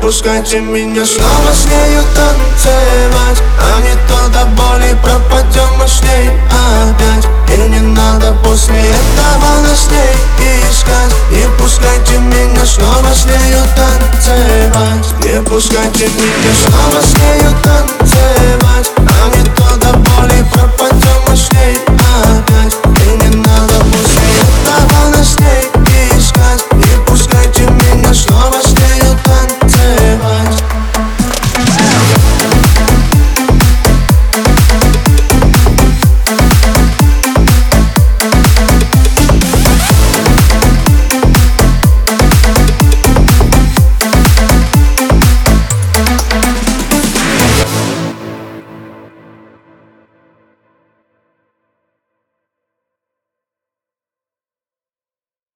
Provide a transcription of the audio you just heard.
пускайте меня снова с нею танцевать, а не то до боли пропадем мы с ней опять. И не надо после этого нас с ней искать. Не пускайте меня снова с нею танцевать. Не пускайте меня снова с нею танцевать.